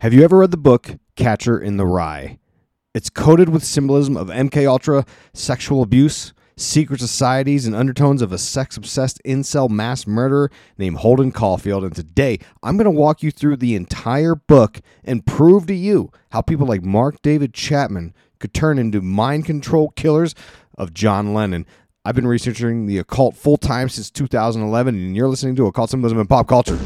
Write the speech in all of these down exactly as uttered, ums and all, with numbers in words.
Have you ever read the book Catcher in the Rye? It's coated with symbolism of M K Ultra, sexual abuse, secret societies, and undertones of a sex-obsessed incel mass murderer named Holden Caulfield. And today, I'm going to walk you through the entire book and prove to you how people like Mark David Chapman could turn into mind control killers of John Lennon. I've been researching the occult full-time since two thousand eleven, and you're listening to Occult Symbolism and Pop Culture.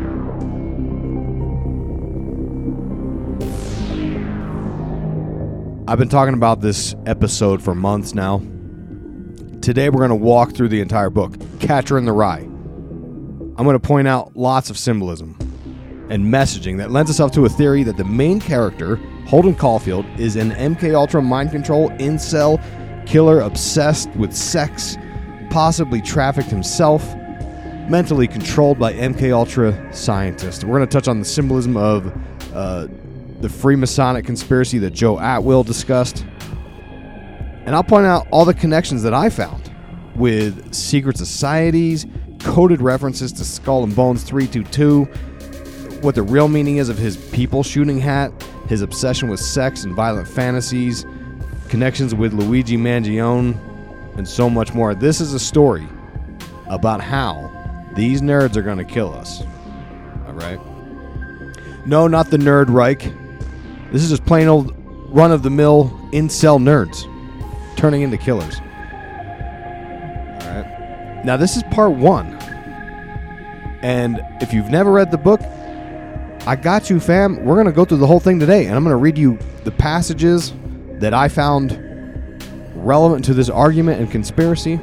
I've been talking about this episode for months now. Today we're going to walk through the entire book, Catcher in the Rye. I'm going to point out lots of symbolism and messaging that lends itself to a theory that the main character, Holden Caulfield, is an M K Ultra mind control incel killer obsessed with sex, possibly trafficked himself, mentally controlled by M K Ultra scientists. We're going to touch on the symbolism of uh, the Freemasonic conspiracy that Joe Atwill discussed. And I'll point out all the connections that I found with secret societies, coded references to Skull and Bones three two two, what the real meaning is of his people shooting hat, his obsession with sex and violent fantasies, connections with Luigi Mangione, and so much more. This is a story about how these nerds are going to kill us. All right? No, not the Nerd Reich. This is just plain old run-of-the-mill incel nerds turning into killers. All right. Now, this is part one. And if you've never read the book, I got you, fam. We're going to go through the whole thing today, and I'm going to read you the passages that I found relevant to this argument and conspiracy.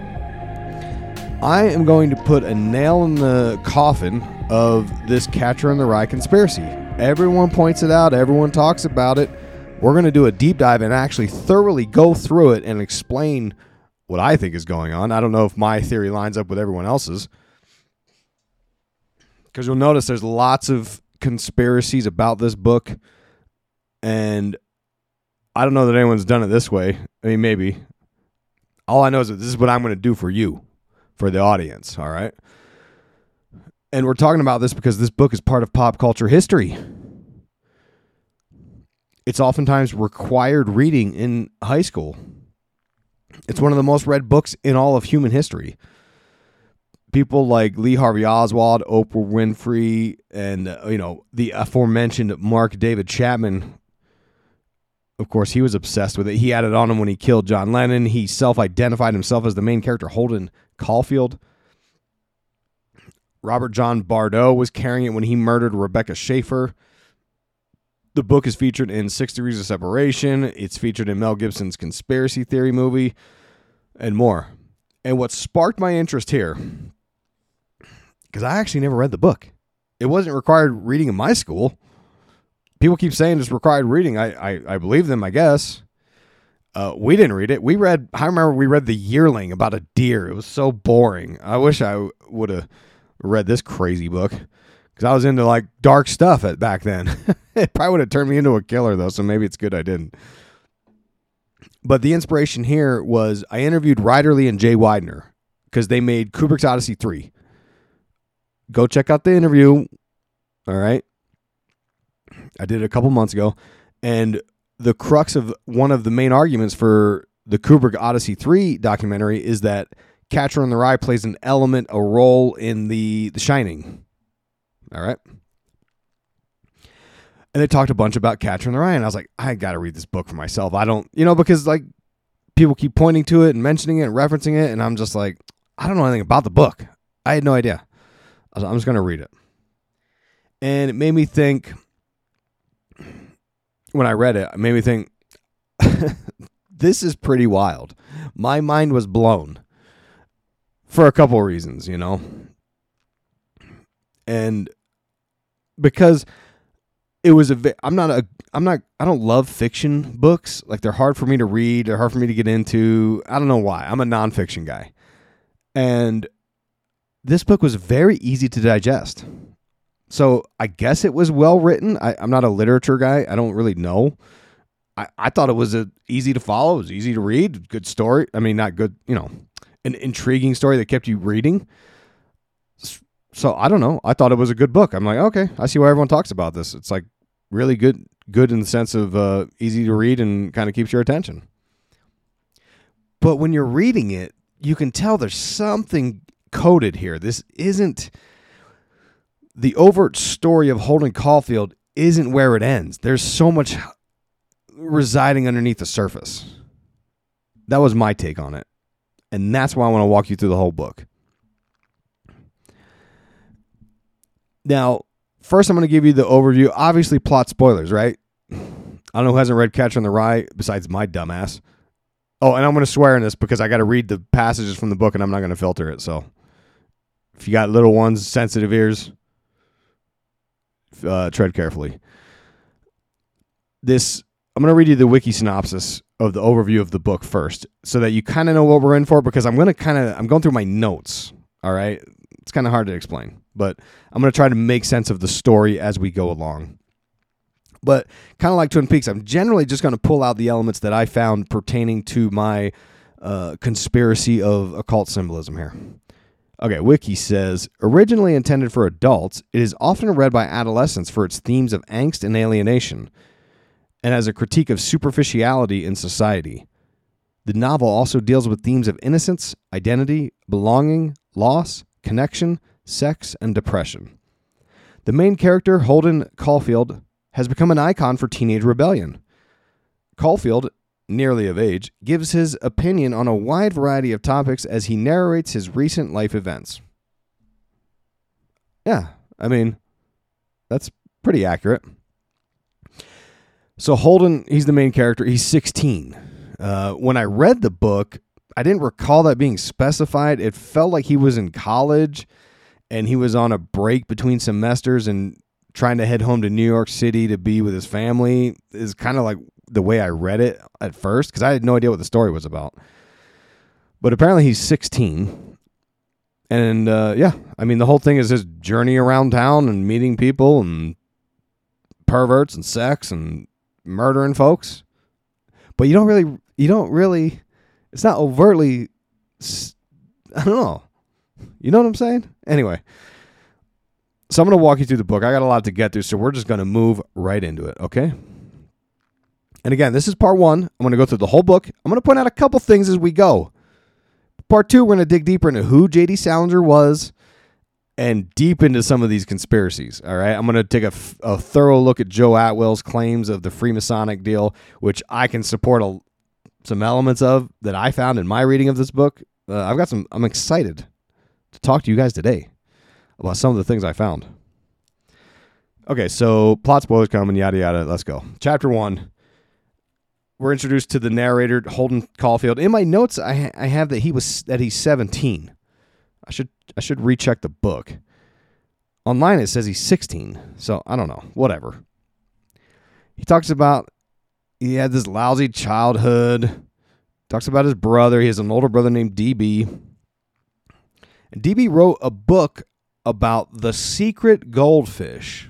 I am going to put a nail in the coffin of this Catcher in the Rye conspiracy. Everyone points it out. Everyone talks about it. We're going to do a deep dive and actually thoroughly go through it and explain what I think is going on. I don't know if my theory lines up with everyone else's, because you'll notice there's lots of conspiracies about this book, and I don't know that anyone's done it this way. I mean, maybe. All I know is that this is what I'm going to do for you, for the audience, all right? And we're talking about this because this book is part of pop culture history. It's oftentimes required reading in high school. It's one of the most read books in all of human history. People like Lee Harvey Oswald, Oprah Winfrey, and uh, you know, the aforementioned Mark David Chapman. Of course, he was obsessed with it. He had it on him when he killed John Lennon. He self-identified himself as the main character, Holden Caulfield. Robert John Bardo was carrying it when he murdered Rebecca Schaefer. The book is featured in Six Degrees of Separation. It's featured in Mel Gibson's Conspiracy Theory movie, and more. And what sparked my interest here, because I actually never read the book. It wasn't required reading in my school. People keep saying it's required reading. I, I, I believe them, I guess. Uh, we didn't read it. We read, I remember we read The Yearling about a deer. It was so boring. I wish I would have read this crazy book, because I was into like dark stuff at, back then. It probably would have turned me into a killer, though, so maybe it's good I didn't. But the inspiration here was I interviewed Ryder Lee and Jay Weidner because they made Kubrick's Odyssey three. Go check out the interview. All right. I did it a couple months ago. And the crux of one of the main arguments for the Kubrick Odyssey three documentary is that Catcher in the Rye plays an element, a role in the, the Shining. All right. And they talked a bunch about Catcher in the Rye, and I was like, I got to read this book for myself. I don't, you know, because like people keep pointing to it and mentioning it and referencing it, and I'm just like, I don't know anything about the book. I had no idea. I was, I'm just going to read it. And it made me think, when I read it, it made me think, this is pretty wild. My mind was blown for a couple of reasons, you know. And because it was a, I'm not a, I'm not, I don't love fiction books. Like, they're hard for me to read. They're hard for me to get into. I don't know why. I'm a nonfiction guy. And this book was very easy to digest. So I guess it was well written. I, I'm not a literature guy. I don't really know. I, I thought it was a, easy to follow. It was easy to read. Good story. I mean, not good, you know, an intriguing story that kept you reading. So I don't know. I thought it was a good book. I'm like, okay, I see why everyone talks about this. It's like really good, good in the sense of uh, easy to read and kind of keeps your attention. But when you're reading it, you can tell there's something coded here. This isn't the overt story of Holden Caulfield isn't where it ends. There's so much residing underneath the surface. That was my take on it. And that's why I want to walk you through the whole book. Now, first I'm going to give you the overview. Obviously, plot spoilers, right? I don't know who hasn't read Catcher in the Rye besides my dumbass. Oh, and I'm going to swear in this because I got to read the passages from the book and I'm not going to filter it. So if you got little ones, sensitive ears, uh, tread carefully. This, I'm going to read you the wiki synopsis of the overview of the book first so that you kind of know what we're in for, because I'm going to kind of, I'm going through my notes. All right. It's kind of hard to explain, but I'm going to try to make sense of the story as we go along. But kind of like Twin Peaks, I'm generally just going to pull out the elements that I found pertaining to my uh, conspiracy of occult symbolism here. Okay, Wiki says, originally intended for adults, it is often read by adolescents for its themes of angst and alienation, and as a critique of superficiality in society. The novel also deals with themes of innocence, identity, belonging, loss, connection, sex, and depression. The main character, Holden Caulfield, has become an icon for teenage rebellion. Caulfield, nearly of age, gives his opinion on a wide variety of topics as he narrates his recent life events. Yeah, I mean, that's pretty accurate. So Holden, he's the main character. He's sixteen. Uh, when I read the book, I didn't recall that being specified. It felt like he was in college and he was on a break between semesters and trying to head home to New York City to be with his family. Is kind of like the way I read it at first, because I had no idea what the story was about. But apparently he's sixteen. And uh, yeah, I mean, the whole thing is his journey around town and meeting people and perverts and sex and murdering folks. But you don't really, you don't really, it's not overtly, I don't know. You know what I'm saying? Anyway. So I'm going to walk you through the book. I got a lot to get through, so we're just going to move right into it, okay? And again, this is part one. I'm going to go through the whole book. I'm going to point out a couple things as we go. Part two, we're going to dig deeper into who J D Salinger was and deep into some of these conspiracies, all right? I'm going to take a, a thorough look at Joe Atwell's claims of the Freemasonic deal, which I can support a, some elements of that I found in my reading of this book. Uh, I've got some, I'm excited to talk to you guys today about some of the things I found. Okay, so plot spoilers coming, yada, yada. Let's go. Chapter one. We're introduced to the narrator, Holden Caulfield. In my notes, I, I have that he was that he's seventeen. I should I should recheck the book. Online it says he's sixteen, so I don't know. Whatever. He talks about he had this lousy childhood. Talks about his brother. He has an older brother named D B. And D B wrote a book about the secret goldfish.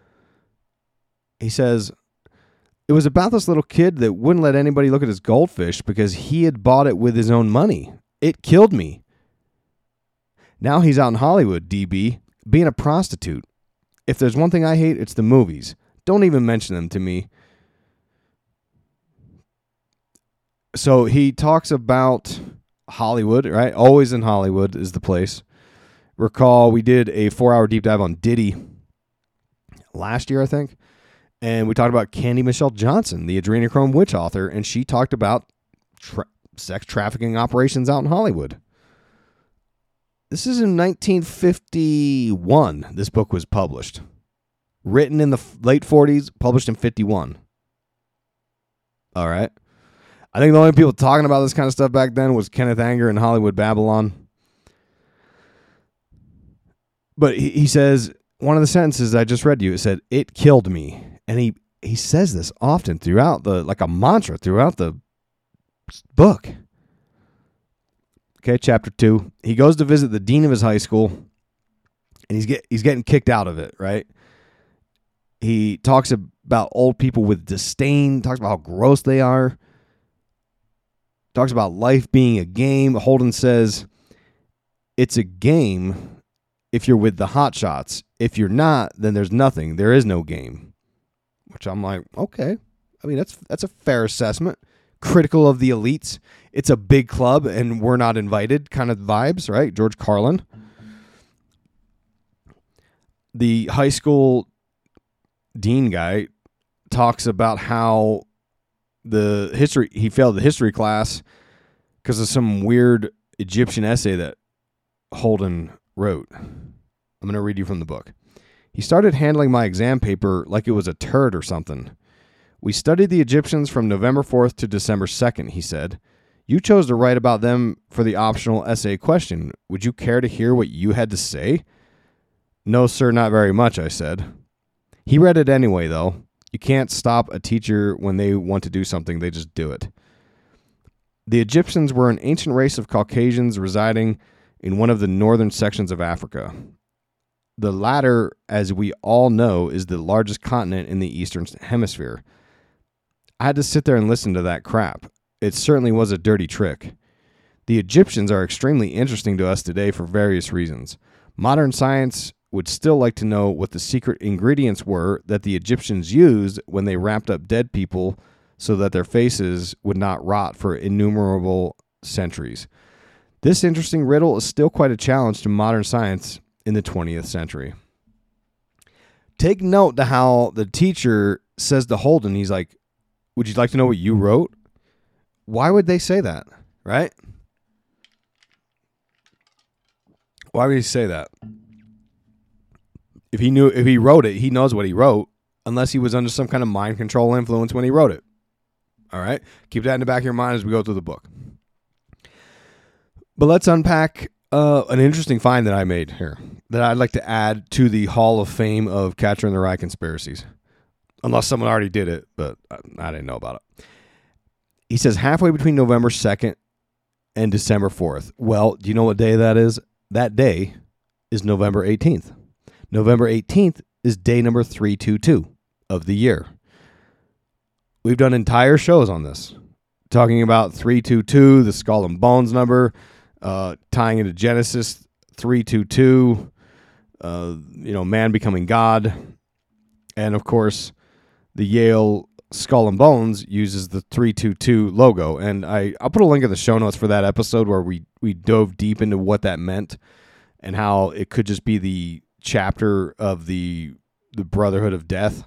He says, it was about this little kid that wouldn't let anybody look at his goldfish because he had bought it with his own money. It killed me. Now he's out in Hollywood, D B, being a prostitute. If there's one thing I hate, it's the movies. Don't even mention them to me. So he talks about Hollywood, right? Always in Hollywood is the place. Recall, we did a four-hour deep dive on Diddy last year, I think. And we talked about Candy Michelle Johnson, the adrenochrome witch author, and she talked about tra- sex trafficking operations out in Hollywood. This is in nineteen fifty-one, this book was published. Written in the f- late forties, published in fifty-one. All right. I think the only people talking about this kind of stuff back then was Kenneth Anger and Hollywood Babylon. But he, he says, one of the sentences I just read to you, it said, it killed me. And he, he says this often throughout the, like a mantra throughout the book. Okay, chapter two. He goes to visit the dean of his high school, and he's get he's getting kicked out of it, right? He talks about old people with disdain, talks about how gross they are, talks about life being a game. Holden says, it's a game if you're with the hotshots. If you're not, then there's nothing. There is no game. which I'm like, okay. I mean, that's that's a fair assessment. Critical of the elites. It's a big club and we're not invited kind of vibes, right? George Carlin. The high school dean guy talks about how the history, he failed the history class because of some weird Egyptian essay that Holden wrote. I'm going to read you from the book. He started handling my exam paper like it was a turd or something. We studied the Egyptians from November fourth to December second, he said. You chose to write about them for the optional essay question. Would you care to hear what you had to say? No, sir, not very much, I said. He read it anyway, though. You can't stop a teacher when they want to do something. They just do it. The Egyptians were an ancient race of Caucasians residing in one of the northern sections of Africa. The latter, as we all know, is the largest continent in the Eastern Hemisphere. I had to sit there and listen to that crap. It certainly was a dirty trick. The Egyptians are extremely interesting to us today for various reasons. Modern science would still like to know what the secret ingredients were that the Egyptians used when they wrapped up dead people so that their faces would not rot for innumerable centuries. This interesting riddle is still quite a challenge to modern science in the twentieth century. Take note to how the teacher says to Holden, he's like, would you like to know what you wrote? Why would they say that, right? Why would he say that? If he knew, if he wrote it, he knows what he wrote, unless he was under some kind of mind control influence when he wrote it. All right? Keep that in the back of your mind as we go through the book. But let's unpack uh, an interesting find that I made here that I'd like to add to the Hall of Fame of Catcher in the Rye conspiracies. Unless someone already did it, but I didn't know about it. He says halfway between November second and December fourth. Well, do you know what day that is? That day is November eighteenth. November eighteenth is day number three twenty-two of the year. We've done entire shows on this, talking about three twenty-two, the Skull and Bones number, uh, tying into Genesis three twenty-two, uh, you know, man becoming God, and of course, the Yale Skull and Bones uses the three twenty-two logo, and I I'll put a link in the show notes for that episode where we we dove deep into what that meant and how it could just be the chapter of the the Brotherhood of Death.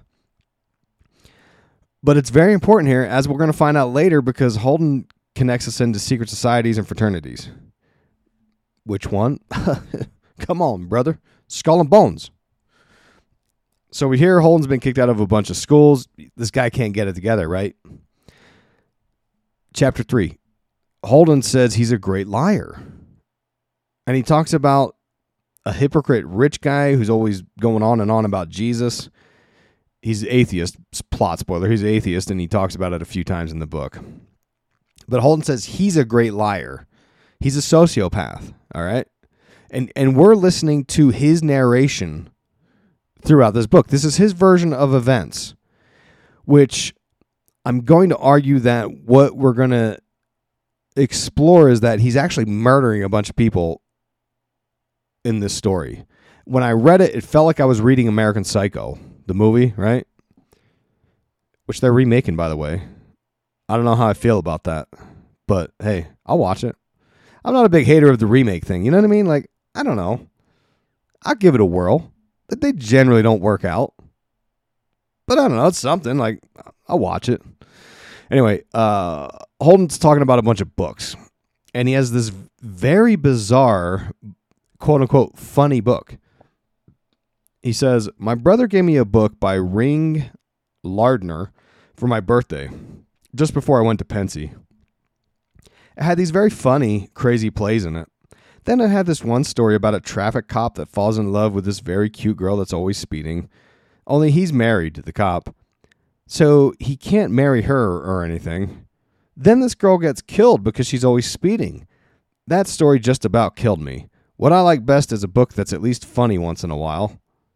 But it's very important here, as we're going to find out later, because Holden connects us into secret societies and fraternities. Which one? Come on, brother. Skull and Bones. So we hear Holden's been kicked out of a bunch of schools. This guy can't get it together, right? Chapter three. Holden says he's a great liar. And he talks about a hypocrite rich guy who's always going on and on about Jesus. He's atheist. Plot spoiler. He's atheist, and he talks about it a few times in the book. But Holden says he's a great liar. He's a sociopath, all right? And and we're listening to his narration throughout this book. This is his version of events, which I'm going to argue that what we're going to explore is that he's actually murdering a bunch of people in this story. When I read it, it felt like I was reading American Psycho, the movie, right? Which they're remaking, by the way. I don't know how I feel about that, but hey, I'll watch it. I'm not a big hater of the remake thing. You know what I mean? Like, I don't know. I'll give it a whirl. They generally don't work out. But I don't know. It's something. Like, I'll watch it. Anyway, uh, Holden's talking about a bunch of books. And he has this very bizarre, quote-unquote, funny book. He says, my brother gave me a book by Ring Lardner for my birthday, just before I went to Pensy. It had these very funny, crazy plays in it. Then it had this one story about a traffic cop that falls in love with this very cute girl that's always speeding. Only he's married, the cop. So he can't marry her or anything. Then this girl gets killed because she's always speeding. That story just about killed me. What I like best is a book that's at least funny once in a while.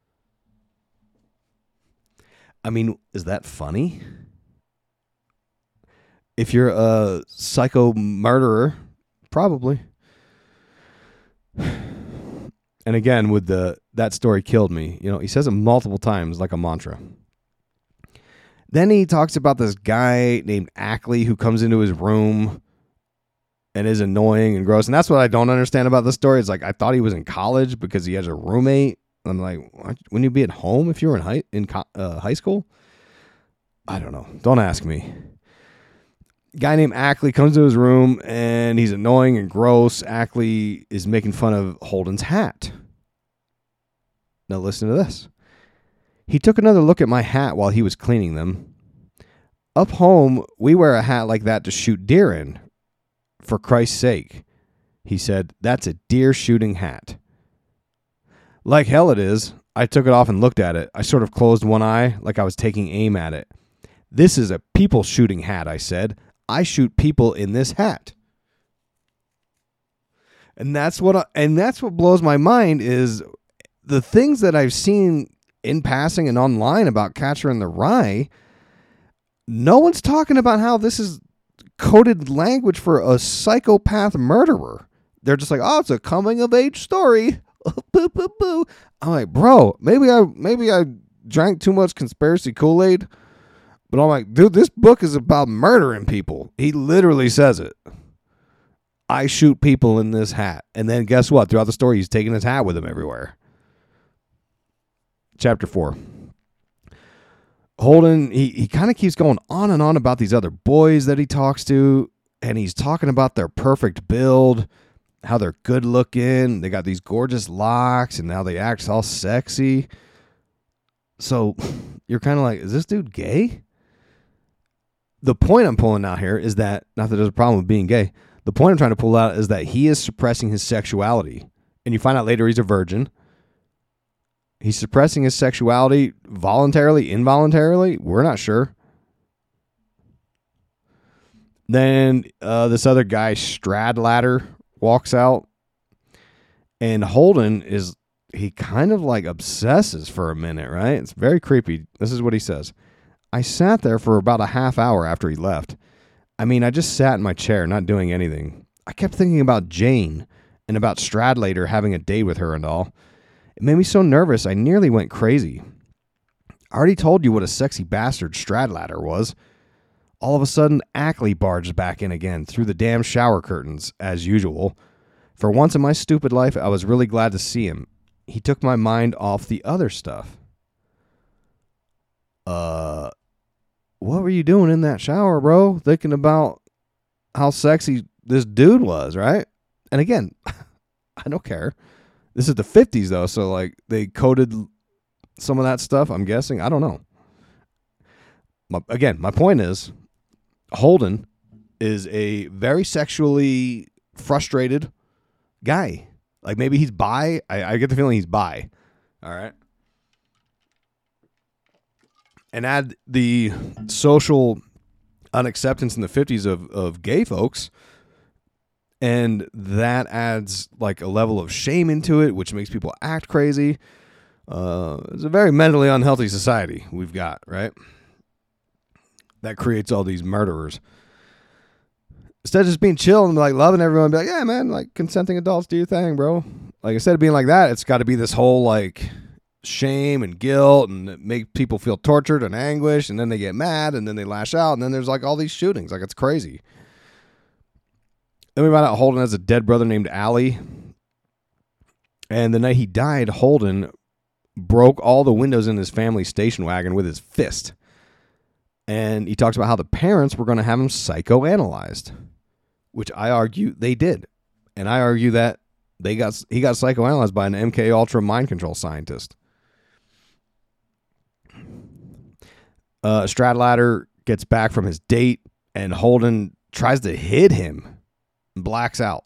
I mean, is that funny? If you're a psycho murderer, probably. And again, with the that story killed me, you know, he says it multiple times like a mantra. Then he talks about this guy named Ackley who comes into his room and is annoying and gross. And that's what I don't understand about this story. It's like, I thought he was in college because he has a roommate. I'm like, wouldn't you be at home if you were in high, in uh, high school? I don't know. Don't ask me. Guy named Ackley comes to his room and he's annoying and gross. Ackley is making fun of Holden's hat. Now listen to this. He took another look at my hat while he was cleaning them. Up home, we wear a hat like that to shoot deer in. For Christ's sake, he said, that's a deer shooting hat. Like hell it is. I took it off and looked at it. I sort of closed one eye like I was taking aim at it. This is a people shooting hat, I said. I shoot people in this hat. And that's what I, and that's what blows my mind is the things that I've seen in passing and online about Catcher in the Rye. No one's talking about how this is coded language for a psychopath murderer. They're just like, oh, it's a coming of age story. Boo, boo, boo. I'm like, bro, maybe I maybe I drank too much conspiracy Kool-Aid. But I'm like, dude, this book is about murdering people. He literally says it. I shoot people in this hat. And then guess what? Throughout the story, he's taking his hat with him everywhere. Chapter four. Holden, he, he kind of keeps going on and on about these other boys that he talks to. And he's talking about their perfect build, how they're good looking. They got these gorgeous locks and now they act all sexy. So you're kind of like, is this dude gay? The point I'm pulling out here is that, not that there's a problem with being gay, the point I'm trying to pull out is that he is suppressing his sexuality. And you find out later he's a virgin. He's suppressing his sexuality voluntarily, involuntarily. We're not sure. Then uh, this other guy, Stradlater, walks out. And Holden is, he kind of like obsesses for a minute, right? It's very creepy. This is what he says. I sat there for about a half hour after he left. I mean, I just sat in my chair, not doing anything. I kept thinking about Jane and about Stradlater having a date with her and all. It made me so nervous, I nearly went crazy. I already told you what a sexy bastard Stradlater was. All of a sudden, Ackley barged back in again through the damn shower curtains, as usual. For once in my stupid life, I was really glad to see him. He took my mind off the other stuff. Uh, what were you doing in that shower, bro? Thinking about how sexy this dude was, right? And again, I don't care. This is the fifties, though, so, like, they coded some of that stuff, I'm guessing. I don't know. My, again, my point is, Holden is a very sexually frustrated guy. Like, maybe he's bi. I, I get the feeling he's bi. All right? And add the social unacceptance in the fifties of, of gay folks, and that adds like a level of shame into it, which makes people act crazy. Uh, it's a very mentally unhealthy society we've got, right? That creates all these murderers. Instead of just being chill and like loving everyone, be like, yeah, man, like consenting adults, do your thing, bro. Like instead of being like that, it's got to be this whole like shame and guilt and make people feel tortured and anguish, and then they get mad and then they lash out, and then there's like all these shootings. Like it's crazy. Then we found out Holden has a dead brother named Allie, and the night he died, Holden broke all the windows in his family station wagon with his fist. And he talks about how the parents were going to have him psychoanalyzed, which I argue they did. And I argue that they got he got psychoanalyzed by an M K Ultra mind control scientist. Uh, Stradlater gets back from his date, and Holden tries to hit him and blacks out.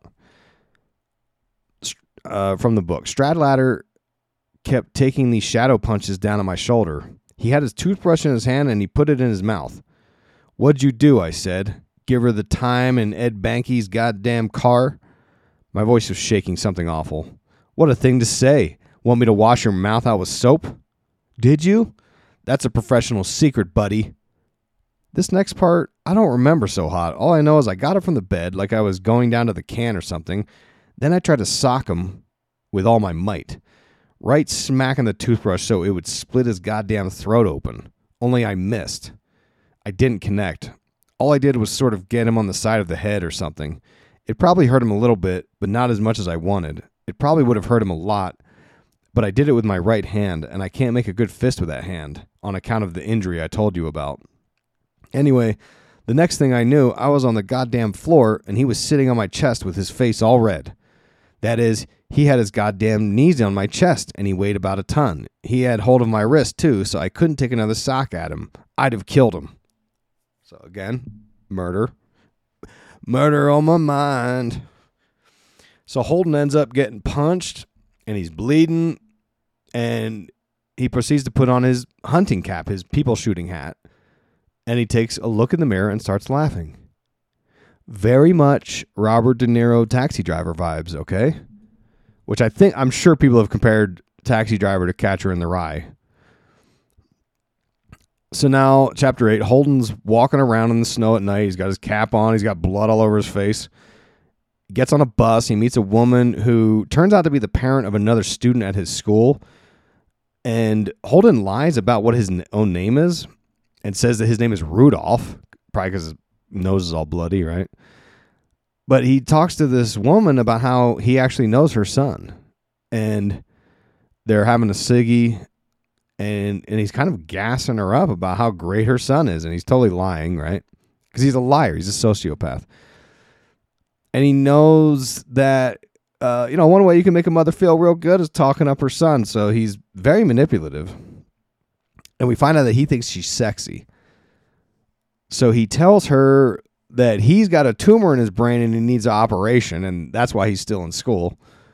Uh, from the book, Stradlater kept taking these shadow punches down on my shoulder. He had his toothbrush in his hand and he put it in his mouth. What'd you do? I said. Give her the time in Ed Banky's goddamn car? My voice was shaking something awful. What a thing to say. Want me to wash your mouth out with soap? Did you? That's a professional secret, buddy. This next part, I don't remember so hot. All I know is I got up from the bed like I was going down to the can or something. Then I tried to sock him with all my might. Right smack in the toothbrush so it would split his goddamn throat open. Only I missed. I didn't connect. All I did was sort of get him on the side of the head or something. It probably hurt him a little bit, but not as much as I wanted. It probably would have hurt him a lot, but I did it with my right hand, and I can't make a good fist with that hand on account of the injury I told you about. Anyway, the next thing I knew, I was on the goddamn floor, and he was sitting on my chest with his face all red. That is, he had his goddamn knees on my chest, and he weighed about a ton. He had hold of my wrist, too, so I couldn't take another sock at him. I'd have killed him. So, again, murder. Murder on my mind. So Holden ends up getting punched, and he's bleeding, and he proceeds to put on his hunting cap, his people shooting hat, and he takes a look in the mirror and starts laughing. Very much Robert De Niro Taxi Driver vibes, okay? Which I think, I'm sure people have compared Taxi Driver to Catcher in the Rye. So now, chapter eight, Holden's walking around in the snow at night. He's got his cap on. He's got blood all over his face. He gets on a bus. He meets a woman who turns out to be the parent of another student at his school. And Holden lies about what his own name is and says that his name is Rudolph, probably because his nose is all bloody, right? But he talks to this woman about how he actually knows her son. And they're having a ciggy, and, and he's kind of gassing her up about how great her son is. And he's totally lying, right? Because he's a liar. He's a sociopath. And he knows that, uh, you know, one way you can make a mother feel real good is talking up her son. So he's very manipulative. And we find out that he thinks she's sexy. So he tells her that he's got a tumor in his brain and he needs an operation. And that's why he's still in school.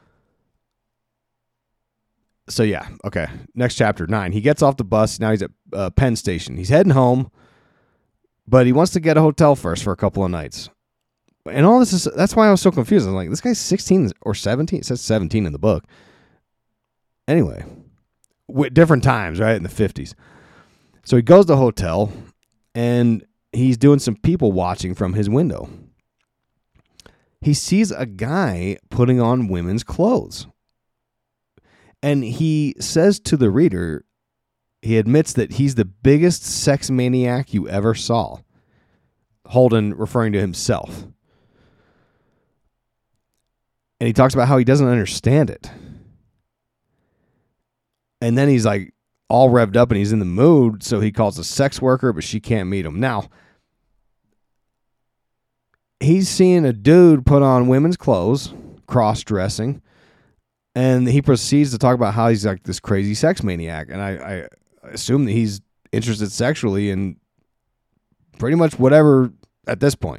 So, yeah. Okay. Next chapter, nine. He gets off the bus. Now he's at uh, Penn Station. He's heading home. But he wants to get a hotel first for a couple of nights. And all this is, that's why I was so confused. I'm like, this guy's sixteen or seventeen. It says seventeen in the book. Anyway, with different times, right? In the fifties. So he goes to the hotel and he's doing some people watching from his window. He sees a guy putting on women's clothes. And he says to the reader, he admits that he's the biggest sex maniac you ever saw. Holden referring to himself. And he talks about how he doesn't understand it. And then he's like all revved up and he's in the mood. So he calls a sex worker, but she can't meet him. Now, he's seeing a dude put on women's clothes, cross-dressing. And he proceeds to talk about how he's like this crazy sex maniac. And I, I assume that he's interested sexually in pretty much whatever at this point.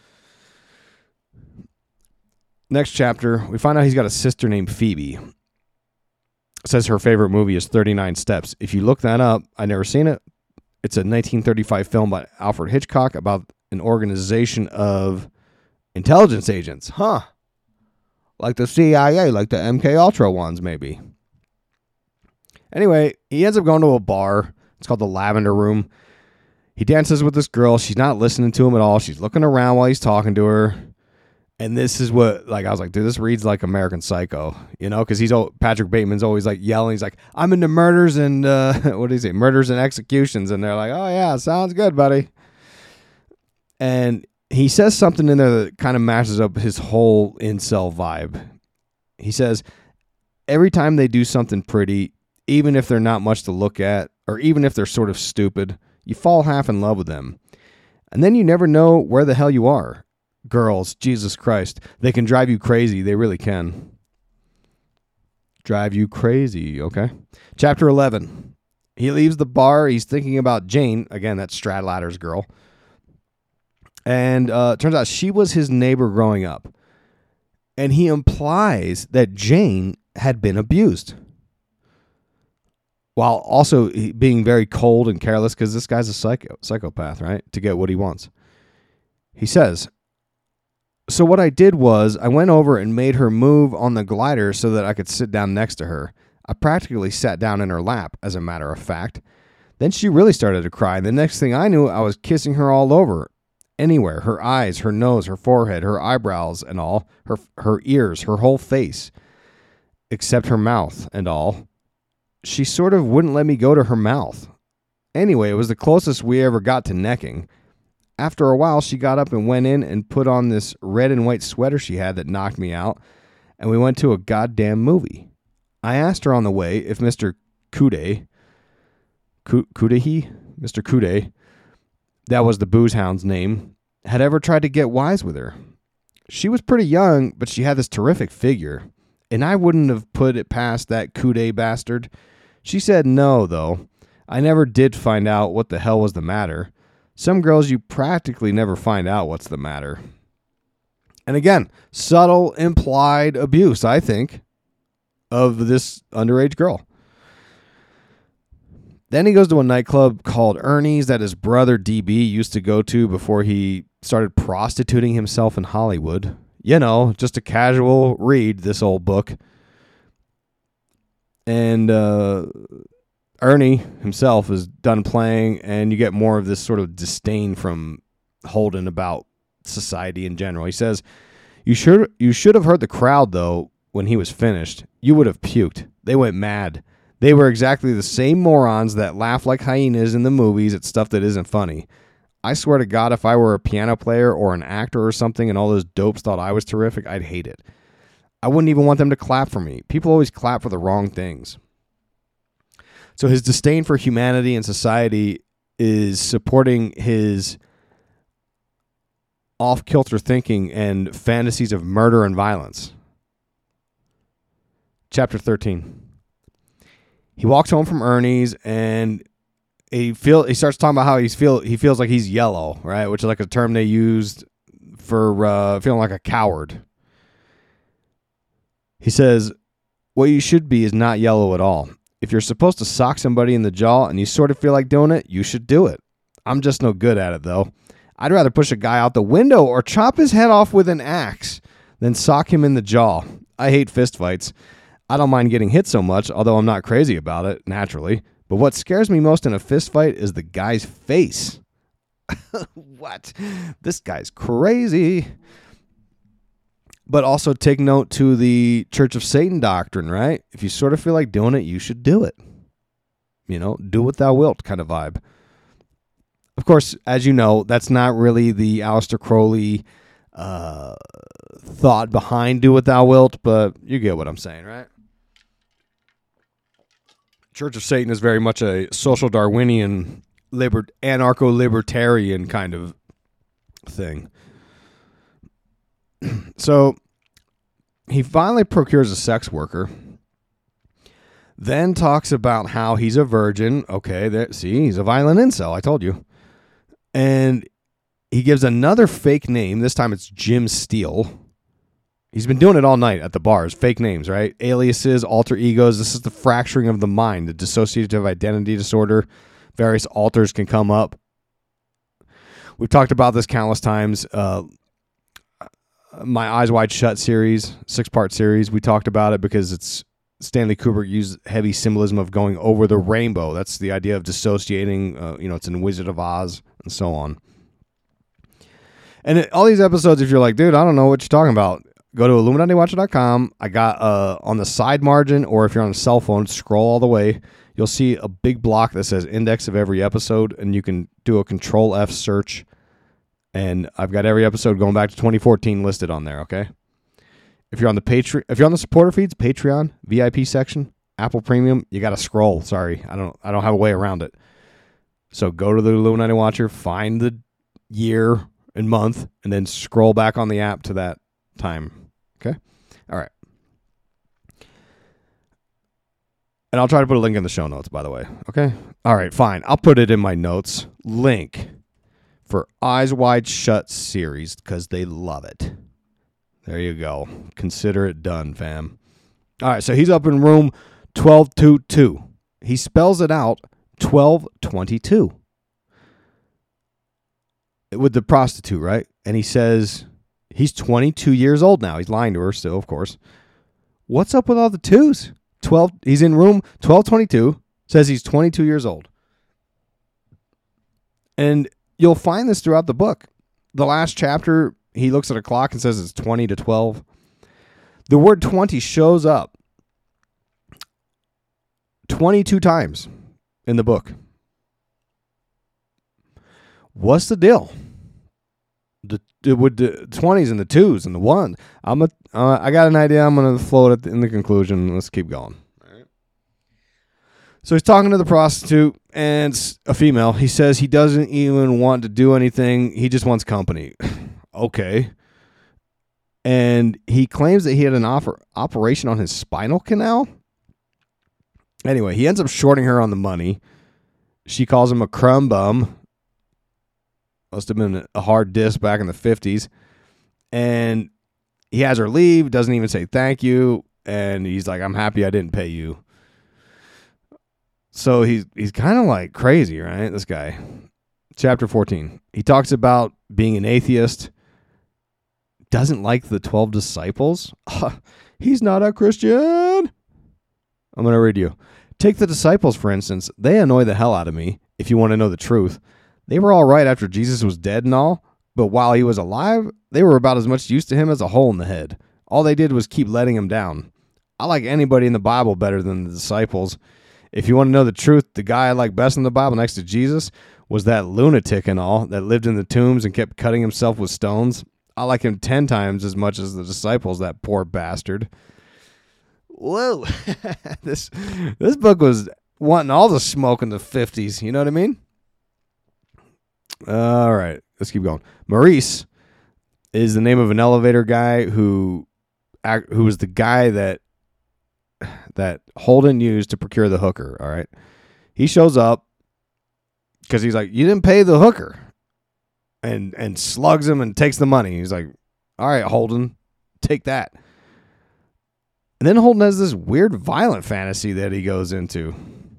Next chapter, we find out he's got a sister named Phoebe. It says her favorite movie is thirty-nine Steps. If you look that up, I've never seen it. It's a nineteen thirty-five film by Alfred Hitchcock about an organization of intelligence agents. Huh. Like the C I A, like the M K Ultra ones, maybe. Anyway, he ends up going to a bar. It's called the Lavender Room. He dances with this girl. She's not listening to him at all. She's looking around while he's talking to her. And this is what, like, I was like, dude, this reads like American Psycho, you know, because he's Patrick Bateman's always like yelling. He's like, I'm into murders and, uh, what is it? Murders and executions. And they're like, oh, yeah, sounds good, buddy. And he says something in there that kind of matches up his whole incel vibe. He says, every time they do something pretty, even if they're not much to look at, or even if they're sort of stupid, you fall half in love with them. And then you never know where the hell you are. Girls, Jesus Christ, they can drive you crazy. They really can. Drive you crazy, okay? Chapter eleven. He leaves the bar. He's thinking about Jane. Again, that's Stradlatter's girl. And uh, it turns out she was his neighbor growing up. And he implies that Jane had been abused. While also being very cold and careless, because this guy's a psycho, psychopath, right? To get what he wants. He says, so what I did was I went over and made her move on the glider so that I could sit down next to her. I practically sat down in her lap, as a matter of fact. Then she really started to cry. The next thing I knew, I was kissing her all over. Anywhere. Her eyes, her nose, her forehead, her eyebrows and all. Her, her ears, her whole face. Except her mouth and all. She sort of wouldn't let me go to her mouth. Anyway, it was the closest we ever got to necking. After a while, she got up and went in and put on this red and white sweater she had that knocked me out, and we went to a goddamn movie. I asked her on the way if Mister Kude, Kudehi, Mister Kude, that was the booze hound's name, had ever tried to get wise with her. She was pretty young, but she had this terrific figure, and I wouldn't have put it past that Kude bastard. She said no, though. I never did find out what the hell was the matter. Some girls, you practically never find out what's the matter. And again, subtle implied abuse, I think, of this underage girl. Then he goes to a nightclub called Ernie's that his brother D B used to go to before he started prostituting himself in Hollywood. You know, just a casual read, this old book. And uh, Ernie himself is done playing, and you get more of this sort of disdain from Holden about society in general. He says, you should, you should have heard the crowd, though, when he was finished. You would have puked. They went mad. They were exactly the same morons that laugh like hyenas in the movies at stuff that isn't funny. I swear to God, if I were a piano player or an actor or something and all those dopes thought I was terrific, I'd hate it. I wouldn't even want them to clap for me. People always clap for the wrong things. So his disdain for humanity and society is supporting his off-kilter thinking and fantasies of murder and violence. Chapter thirteen. He walks home from Ernie's, and he feel he starts talking about how he's feel he feels like he's yellow, right? Which is like a term they used for uh, feeling like a coward. He says, what you should be is not yellow at all. If you're supposed to sock somebody in the jaw and you sort of feel like doing it, you should do it. I'm just no good at it, though. I'd rather push a guy out the window or chop his head off with an axe than sock him in the jaw. I hate fistfights. I don't mind getting hit so much, although I'm not crazy about it, naturally. But what scares me most in a fistfight is the guy's face. What? This guy's crazy. But also take note to the Church of Satan doctrine, right? If you sort of feel like doing it, you should do it. You know, do what thou wilt kind of vibe. Of course, as you know, that's not really the Aleister Crowley uh, thought behind do what thou wilt, but you get what I'm saying, right? Church of Satan is very much a social Darwinian, liber- anarcho-libertarian kind of thing. So he finally procures a sex worker, then talks about how he's a virgin. Okay, there, see, he's a violent incel, I told you. And he gives another fake name. This time it's Jim Steele. He's been doing it all night at the bars. Fake names, right? Aliases, alter egos. This is the fracturing of the mind, the dissociative identity disorder. Various alters can come up. We've talked about this countless times. Uh, my Eyes Wide Shut series, six-part series, we talked about it because it's Stanley Kubrick used heavy symbolism of going over the rainbow. That's the idea of dissociating. Uh, you know, it's in Wizard of Oz and so on. And it, all these episodes, if you're like, dude, I don't know what you're talking about, go to Illuminati Watcher dot com. I got uh, on the side margin, or if you're on a cell phone, scroll all the way. You'll see a big block that says index of every episode, and you can do a control F search. And I've got every episode going back to twenty fourteen listed on there, okay? If you're on the Patreon, if you're on the supporter feeds, Patreon, V I P section, Apple Premium, you got to scroll. Sorry, I don't I don't have a way around it. So go to the Illuminati Watcher, find the year and month, and then scroll back on the app to that time. Okay? All right. And I'll try to put a link in the show notes, by the way. Okay? All right, fine. I'll put it in my notes. Link for Eyes Wide Shut series because they love it. There you go. Consider it done, fam. All right, so he's up in room twelve twenty-two. He spells it out twelve twenty-two with the prostitute, right? And he says he's twenty-two years old now. He's lying to her still, of course. What's up with all the twos? twelve. He's in room twelve twenty-two. Says he's twenty-two years old. And you'll find this throughout the book. The last chapter, he looks at a clock and says it's twenty to twelve. The word twenty shows up twenty-two times in the book. What's the deal? The, the with the twenties and the twos and the one. I'm a. Uh, I got an idea. I'm gonna float it in the conclusion. Let's keep going. All right. So he's talking to the prostitute and a female. He says he doesn't even want to do anything. He just wants company. Okay. And he claims that he had an offer, operation on his spinal canal. Anyway, he ends up shorting her on the money. She calls him a crumb bum. Must have been a hard diss back in the fifties. And he has her leave, doesn't even say thank you. And he's like, I'm happy I didn't pay you. So he's, he's kind of like crazy, right? This guy. Chapter fourteen. He talks about being an atheist. Doesn't like the twelve disciples. He's not a Christian. I'm going to read you. Take the disciples, for instance. They annoy the hell out of me, if you want to know the truth. They were all right after Jesus was dead and all, but while he was alive, they were about as much use to him as a hole in the head. All they did was keep letting him down. I like anybody in the Bible better than the disciples. If you want to know the truth, the guy I like best in the Bible next to Jesus was that lunatic and all that lived in the tombs and kept cutting himself with stones. I like him ten times as much as the disciples, that poor bastard. Whoa. this this book was wanting all the smoke in the fifties. You know what I mean? All right. Let's keep going. Maurice is the name of an elevator guy who who was the guy that that Holden used to procure the hooker. All right. He shows up because he's like, you didn't pay the hooker. And and slugs him and takes the money. He's like, all right, Holden, take that. And then Holden has this weird violent fantasy that he goes into.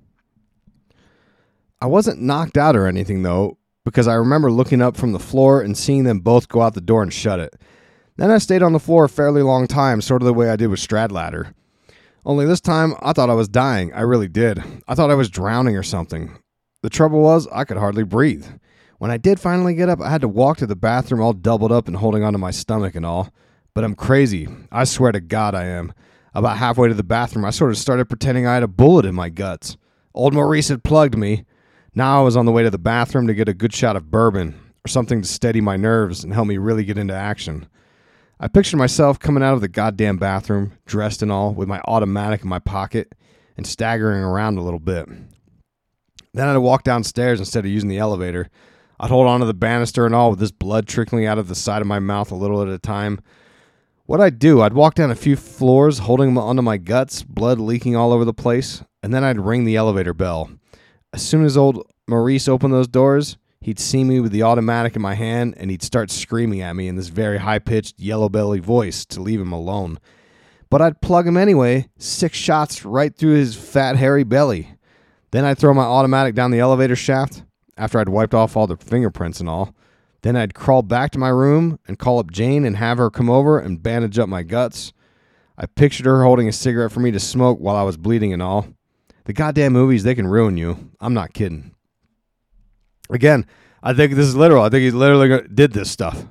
I wasn't knocked out or anything, though, because I remember looking up from the floor and seeing them both go out the door and shut it. Then I stayed on the floor a fairly long time, sort of the way I did with Stradlater. Only this time, I thought I was dying. I really did. I thought I was drowning or something. The trouble was, I could hardly breathe. When I did finally get up, I had to walk to the bathroom all doubled up and holding onto my stomach and all. But I'm crazy. I swear to God I am. About halfway to the bathroom, I sort of started pretending I had a bullet in my guts. Old Maurice had plugged me. Now I was on the way to the bathroom to get a good shot of bourbon, or something to steady my nerves and help me really get into action. I pictured myself coming out of the goddamn bathroom, dressed and all, with my automatic in my pocket, and staggering around a little bit. Then I'd walk downstairs instead of using the elevator. I'd hold onto the banister and all with this blood trickling out of the side of my mouth a little at a time. What I'd do, I'd walk down a few floors holding onto my guts, blood leaking all over the place, and then I'd ring the elevator bell. As soon as old Maurice opened those doors, he'd see me with the automatic in my hand, and he'd start screaming at me in this very high-pitched, yellow-belly voice to leave him alone. But I'd plug him anyway, six shots right through his fat, hairy belly. Then I'd throw my automatic down the elevator shaft, after I'd wiped off all the fingerprints and all. Then I'd crawl back to my room and call up Jane and have her come over and bandage up my guts. I pictured her holding a cigarette for me to smoke while I was bleeding and all. The goddamn movies, they can ruin you. I'm not kidding. Again, I think this is literal. I think he literally did this stuff.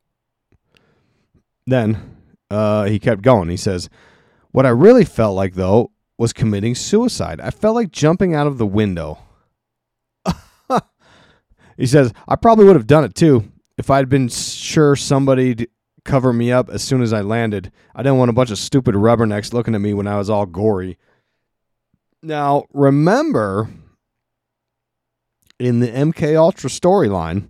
Then uh, he kept going. He says, what I really felt like, though, was committing suicide. I felt like jumping out of the window. He says, I probably would have done it too if I'd been sure somebody'd cover me up as soon as I landed. I didn't want a bunch of stupid rubbernecks looking at me when I was all gory. Now, remember, in the M K Ultra storyline,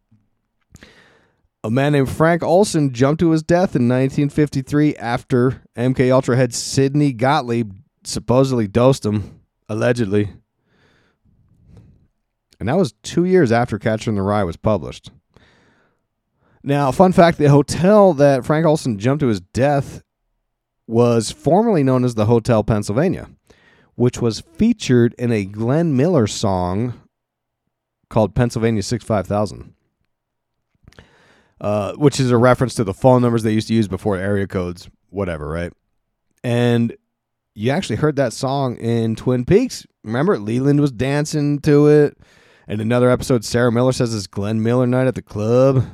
a man named Frank Olson jumped to his death in nineteen fifty-three after M K Ultra head Sidney Gottlieb supposedly dosed him, allegedly. And that was two years after Catcher in the Rye was published. Now, fun fact, the hotel that Frank Olson jumped to his death was formerly known as the Hotel Pennsylvania, which was featured in a Glenn Miller song called Pennsylvania sixty-five thousand, uh, which is a reference to the phone numbers they used to use before area codes, whatever, right? And you actually heard that song in Twin Peaks. Remember, Leland was dancing to it. And another episode, Sarah Miller says it's Glenn Miller night at the club.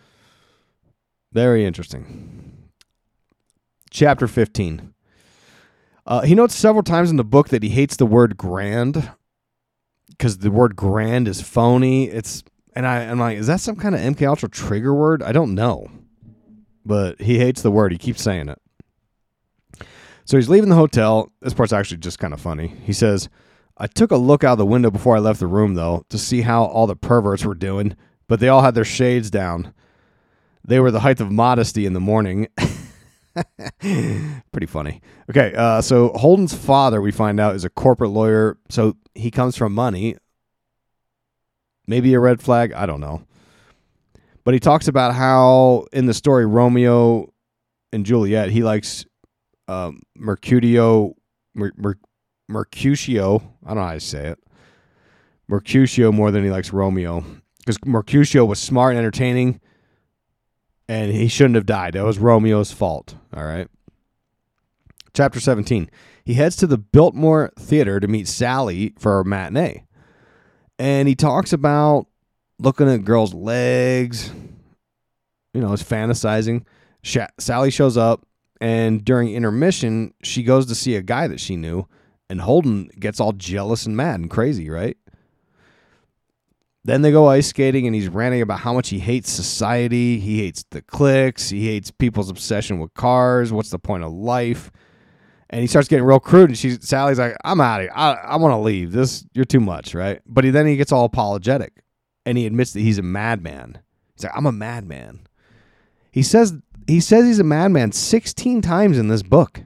Very interesting. Chapter fifteen. Uh, he notes several times in the book that he hates the word grand because the word grand is phony. It's And I, I'm like, is that some kind of M K Ultra trigger word? I don't know. But he hates the word. He keeps saying it. So he's leaving the hotel. This part's actually just kind of funny. He says, I took a look out the window before I left the room, though, to see how all the perverts were doing, but they all had their shades down. They were the height of modesty in the morning. Pretty funny. Okay, uh, so Holden's father, we find out, is a corporate lawyer, so he comes from money. Maybe a red flag, I don't know. But he talks about how in the story Romeo and Juliet, he likes um, Mercutio, Mer- Mer- Mercutio, I don't know how to say it, Mercutio more than he likes Romeo. Because Mercutio was smart and entertaining, and he shouldn't have died. That was Romeo's fault, all right? Chapter seventeen. He heads to the Biltmore Theater to meet Sally for a matinee. And he talks about looking at girls' legs, you know, he's fantasizing. Sh- Sally shows up, and during intermission, she goes to see a guy that she knew, and Holden gets all jealous and mad and crazy, right? Then they go ice skating, and he's ranting about how much he hates society. He hates the cliques. He hates people's obsession with cars. What's the point of life? And he starts getting real crude, and she's Sally's like, I'm out of here. I, I want to leave. This, you're too much, right? But he, then he gets all apologetic, and he admits that he's a madman. He's like, I'm a madman. He says he says he's a madman sixteen times in this book.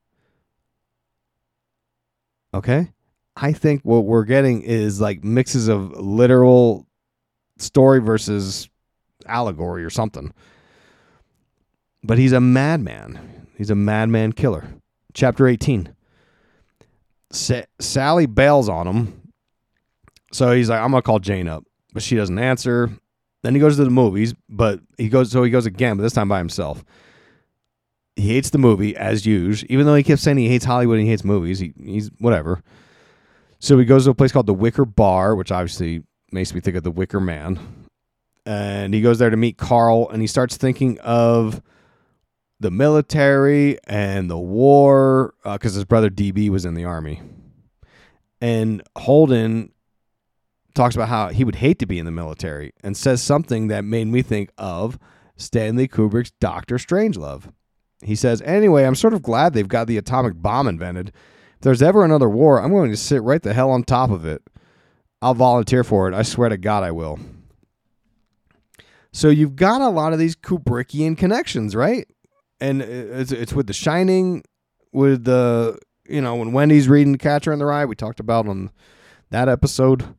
Okay? I think what we're getting is like mixes of literal story versus allegory or something. But he's a madman. He's a madman killer. Chapter eighteen. Sa- Sally bails on him. So he's like, I'm going to call Jane up. But she doesn't answer. Then he goes to the movies, but he goes, so he goes again, but this time by himself. He hates the movie, as usual. Even though he kept saying he hates Hollywood and he hates movies, he, he's whatever. So he goes to a place called the Wicker Bar, which obviously makes me think of the Wicker Man. And he goes there to meet Carl, and he starts thinking of the military and the war, because uh, his brother D B was in the army. And Holden talks about how he would hate to be in the military and says something that made me think of Stanley Kubrick's Doctor Strangelove. He says, anyway, I'm sort of glad they've got the atomic bomb invented. If there's ever another war, I'm going to sit right the hell on top of it. I'll volunteer for it. I swear to God I will. So you've got a lot of these Kubrickian connections, right? And it's, it's with The Shining, with the, you know, when Wendy's reading Catcher in the Rye, we talked about on that episode.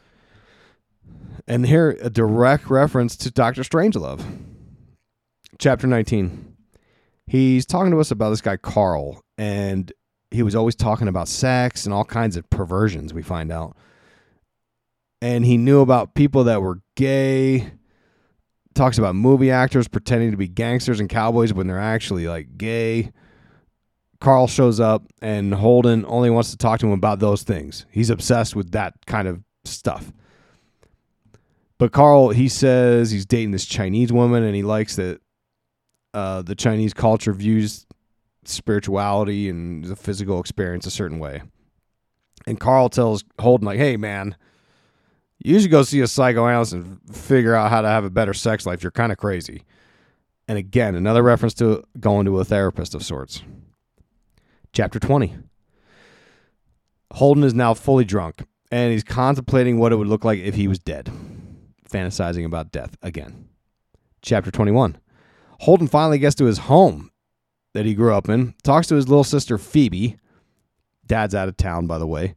And here, a direct reference to Doctor Strangelove. Chapter nineteen. He's talking to us about this guy, Carl, and he was always talking about sex and all kinds of perversions, we find out. And he knew about people that were gay. Talks about movie actors pretending to be gangsters and cowboys when they're actually, like, gay. Carl shows up, and Holden only wants to talk to him about those things. He's obsessed with that kind of stuff. But Carl, he says he's dating this Chinese woman, and he likes that uh, the Chinese culture views spirituality and the physical experience a certain way. And Carl tells Holden, like, hey, man, you should go see a psychoanalyst and figure out how to have a better sex life. You're kind of crazy. And again, another reference to going to a therapist of sorts. Chapter twenty. Holden is now fully drunk, and he's contemplating what it would look like if he was dead. Fantasizing about death again. Chapter twenty-one. Holden finally gets to his home that he grew up in, talks to his little sister Phoebe. Dad's out of town, by the way.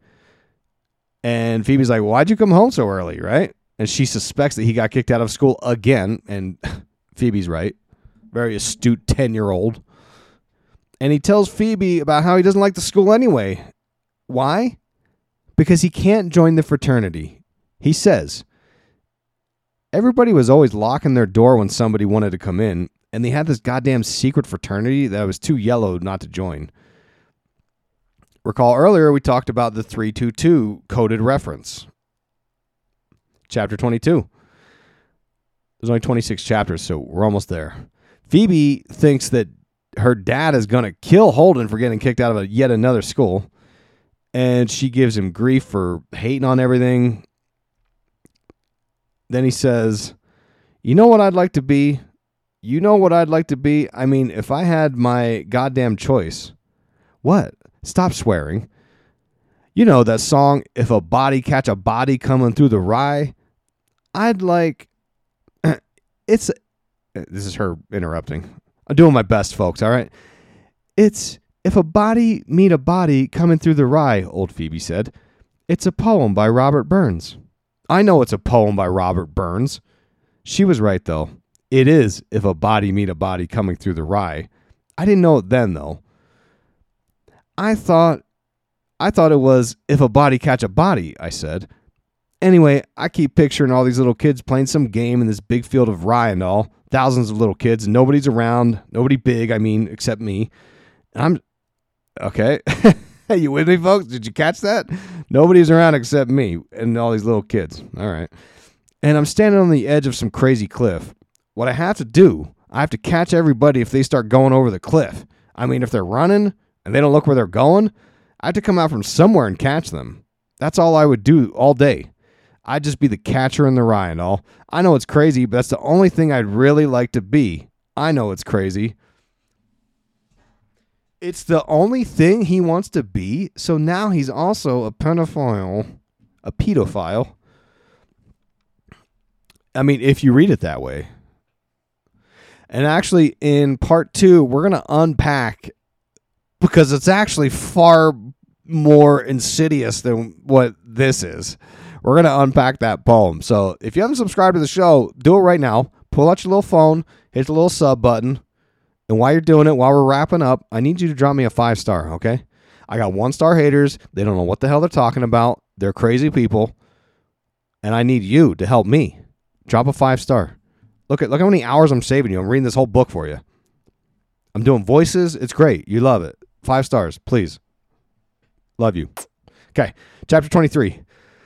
And Phoebe's like, why'd you come home so early, right? And she suspects that he got kicked out of school again, and Phoebe's right. Very astute ten-year-old. And he tells Phoebe about how he doesn't like the school anyway. Why? Because he can't join the fraternity. He says, everybody was always locking their door when somebody wanted to come in, and they had this goddamn secret fraternity that was too yellow not to join. Recall earlier we talked about the three two two coded reference. Chapter twenty-two. There's only twenty-six chapters, so we're almost there. Phoebe thinks that her dad is going to kill Holden for getting kicked out of a, yet another school, and she gives him grief for hating on everything. Then he says, you know what I'd like to be? You know what I'd like to be? I mean, if I had my goddamn choice. What? Stop swearing. You know that song, If a Body Catch a Body Coming Through the Rye? I'd like... It's... This is her interrupting. I'm doing my best, folks, all right? It's... If a body meet a body coming through the rye, old Phoebe said. It's a poem by Robert Burns. I know it's a poem by Robert Burns. She was right, though. It is If a Body Meet a Body Coming Through the Rye. I didn't know it then, though. I thought... I thought it was If a Body Catch a Body, I said. Anyway, I keep picturing all these little kids playing some game in this big field of rye and all. Thousands of little kids, and nobody's around. Nobody big, I mean, except me. And I'm... Okay. You with me, folks? Did you catch that? Nobody's around except me and all these little kids. All right. And I'm standing on the edge of some crazy cliff. What I have to do, I have to catch everybody if they start going over the cliff. I mean, if they're running and they don't look where they're going, I have to come out from somewhere and catch them. That's all I would do all day. I'd just be the catcher in the rye and all. I know it's crazy, but that's the only thing I'd really like to be. I know it's crazy. It's the only thing he wants to be, so now he's also a pedophile. A pedophile. I mean, if you read it that way. And actually, in part two, we're going to unpack, because it's actually far more insidious than what this is. We're going to unpack that poem. So if you haven't subscribed to the show, do it right now. Pull out your little phone, hit the little sub button. And while you're doing it, while we're wrapping up, I need you to drop me a five star, okay? I got one star haters. They don't know what the hell they're talking about. They're crazy people. And I need you to help me. Drop a five star. Look at look how many hours I'm saving you. I'm reading this whole book for you. I'm doing voices. It's great. You love it. Five stars, please. Love you. Okay, chapter twenty-three.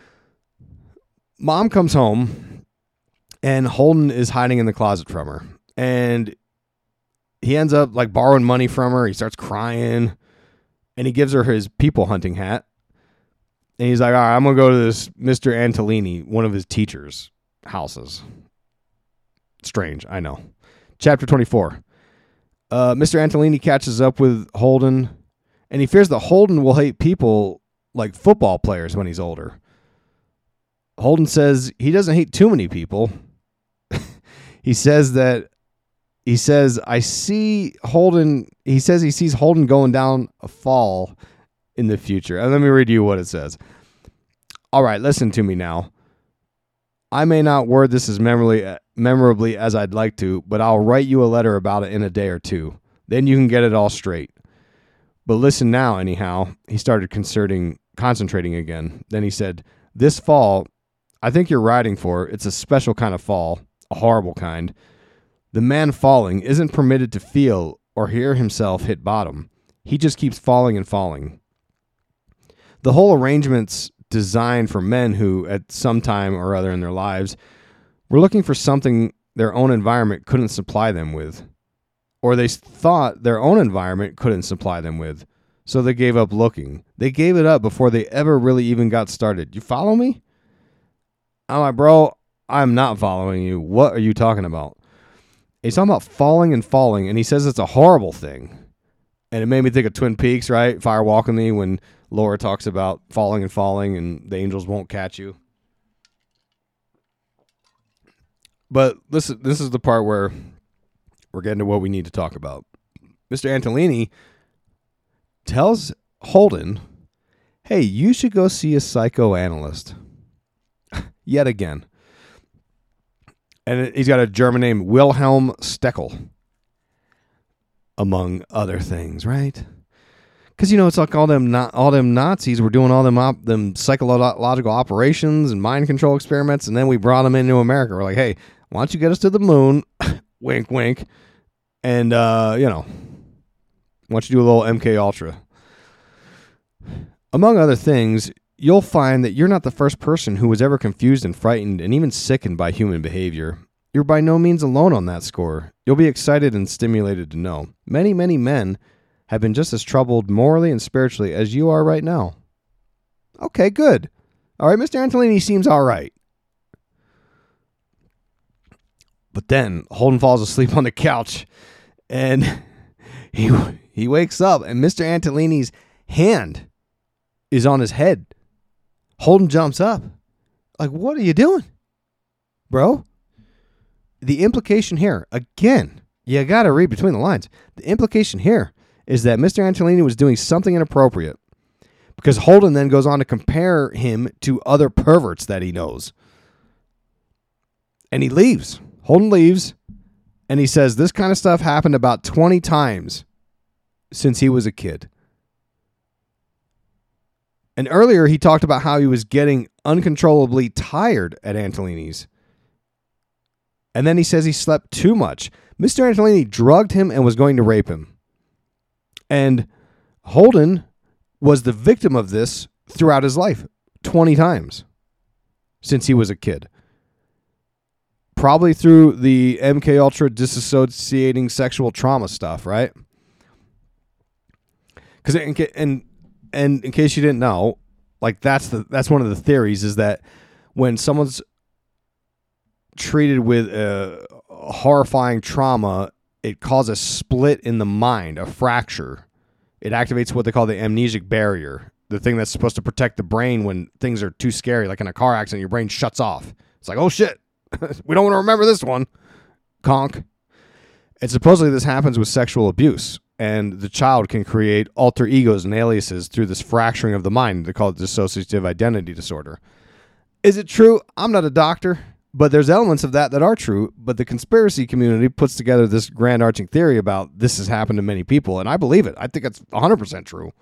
Mom comes home, and Holden is hiding in the closet from her. And he ends up like borrowing money from her. He starts crying, and he gives her his people hunting hat. And he's like, all right, I'm going to go to this Mister Antolini, one of his teachers' houses. Strange, I know. Chapter twenty-four. Uh, Mister Antolini catches up with Holden, and he fears that Holden will hate people like football players when he's older. Holden says he doesn't hate too many people. He says that He says, I see Holden, he says he sees Holden going down a fall in the future. And let me read you what it says. All right, listen to me now. I may not word this as memorably, memorably as I'd like to, but I'll write you a letter about it in a day or two. Then you can get it all straight. But listen now, anyhow. He started concerting, concentrating again. Then he said, this fall, I think you're riding for, it's a special kind of fall, a horrible kind. The man falling isn't permitted to feel or hear himself hit bottom. He just keeps falling and falling. The whole arrangement's designed for men who, at some time or other in their lives, were looking for something their own environment couldn't supply them with. Or they thought their own environment couldn't supply them with. So they gave up looking. They gave it up before they ever really even got started. You follow me? I'm like, bro, I'm not following you. What are you talking about? He's talking about falling and falling, and he says it's a horrible thing. And it made me think of Twin Peaks, right? Fire Walk with Me, when Laura talks about falling and falling and the angels won't catch you. But listen, this is the part where we're getting to what we need to talk about. Mister Antolini tells Holden, hey, you should go see a psychoanalyst. Yet again. And he's got a German name, Wilhelm Steckel, among other things, right? Because, you know, it's like all them not, all them Nazis were doing all them op, them psychological operations and mind control experiments, and then we brought them into America. We're like, hey, why don't you get us to the moon? Wink, wink. And, uh, you know, why don't you do a little M K Ultra? Among other things, you'll find that you're not the first person who was ever confused and frightened and even sickened by human behavior. You're by no means alone on that score. You'll be excited and stimulated to know. Many, many men have been just as troubled morally and spiritually as you are right now. Okay, good. All right, Mister Antolini seems all right. But then Holden falls asleep on the couch, and he he wakes up, and Mister Antolini's hand is on his head. Holden jumps up. Like, what are you doing, bro? The implication here, again, you got to read between the lines. The implication here is that Mister Antolini was doing something inappropriate, because Holden then goes on to compare him to other perverts that he knows. And he leaves. Holden leaves, and he says this kind of stuff happened about twenty times since he was a kid. And earlier he talked about how he was getting uncontrollably tired at Antolini's. And then he says he slept too much. Mister Antolini drugged him and was going to rape him. And Holden was the victim of this throughout his life, twenty times since he was a kid. Probably through the M K Ultra disassociating sexual trauma stuff, right? Because in, in, and in case you didn't know, like that's the that's one of the theories, is that when someone's treated with a horrifying trauma, it causes a split in the mind, a fracture. It activates what they call the amnesic barrier, the thing that's supposed to protect the brain when things are too scary, like in a car accident, your brain shuts off. It's like, oh shit, we don't want to remember this one. Conk. And supposedly this happens with sexual abuse, and the child can create alter egos and aliases through this fracturing of the mind. They call it dissociative identity disorder. Is it true? I'm not a doctor, but there's elements of that that are true. But the conspiracy community puts together this grand arching theory about this has happened to many people, and I believe it. I think it's one hundred percent true.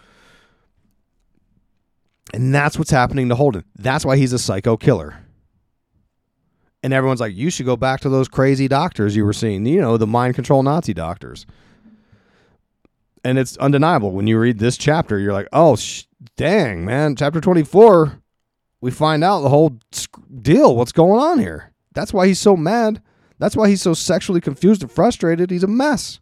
And that's what's happening to Holden. That's why he's a psycho killer. And everyone's like, you should go back to those crazy doctors you were seeing, you know, the mind control Nazi doctors. And it's undeniable. When you read this chapter, you're like, oh, sh- dang, man. Chapter twenty-four, we find out the whole deal, what's going on here. That's why he's so mad. That's why he's so sexually confused and frustrated. He's a mess.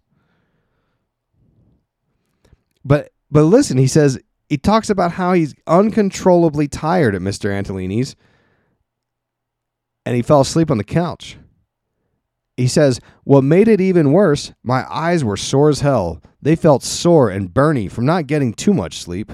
But but listen, he says, he talks about how he's uncontrollably tired at Mister Antolini's, and he fell asleep on the couch. He says, what made it even worse, my eyes were sore as hell. They felt sore and burny from not getting too much sleep.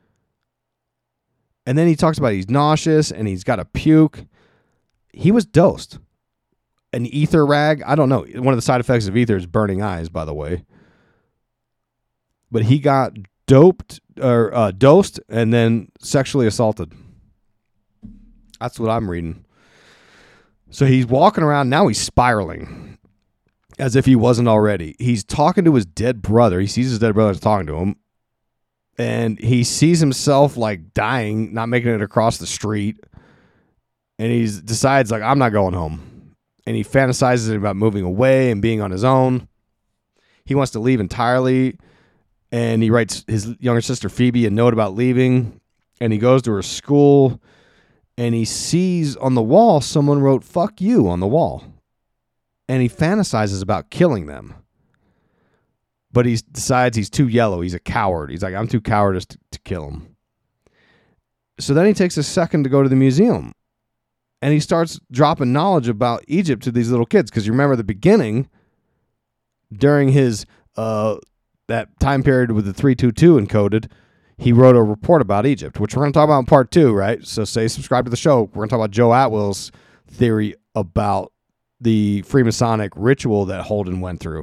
And then he talks about he's nauseous and he's got a puke. He was dosed. An ether rag. I don't know. One of the side effects of ether is burning eyes, by the way. But he got doped or uh, dosed and then sexually assaulted. That's what I'm reading. So he's walking around. Now he's spiraling as if he wasn't already. He's talking to his dead brother. He sees his dead brother talking to him. And he sees himself like dying, not making it across the street. And he decides like, I'm not going home. And he fantasizes about moving away and being on his own. He wants to leave entirely. And he writes his younger sister Phoebe a note about leaving. And he goes to her school. And he sees on the wall, someone wrote, fuck you on the wall. And he fantasizes about killing them. But he decides he's too yellow. He's a coward. He's like, I'm too cowardice to, to kill him. So then he takes a second to go to the museum. And he starts dropping knowledge about Egypt to these little kids. Because you remember the beginning, during his, uh, that time period with the three two two encoded, he wrote a report about Egypt, which we're going to talk about in part two, right? So say subscribe to the show. We're going to talk about Joe Atwill's theory about the Freemasonic ritual that Holden went through.